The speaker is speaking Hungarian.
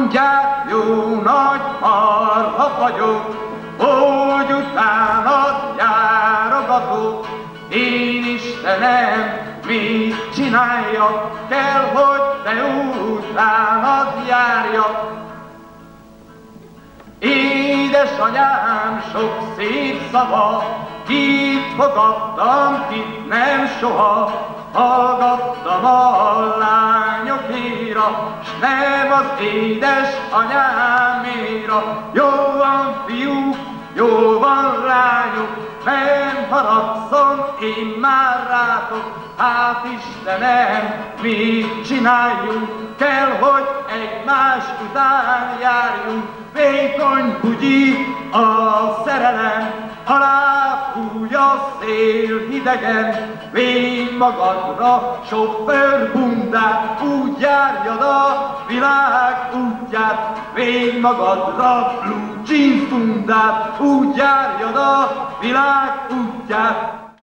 Mondják, jó nagy marha vagyok, hogy utánad járogatok. Én Istenem, mit csináljak, kell, hogy te utánad járjak. Édesanyám sok szép szava, kit fogadtam, kit nem soha. Hallgattam a lányokéra, s nem az édesanyáméra. Jó van, fiúk, jó van, lányok, nem haragszom én már rátok. Hát Istenem, mit csináljunk, kell, hogy egymás után járjunk. Vékony bugyi a szerelem, alá fúj a szél hidegen. Végy magadra sofőr bundát, úgy járjad a világ útját. Végy magadra blue jeans bundát, úgy járjad a világ útját.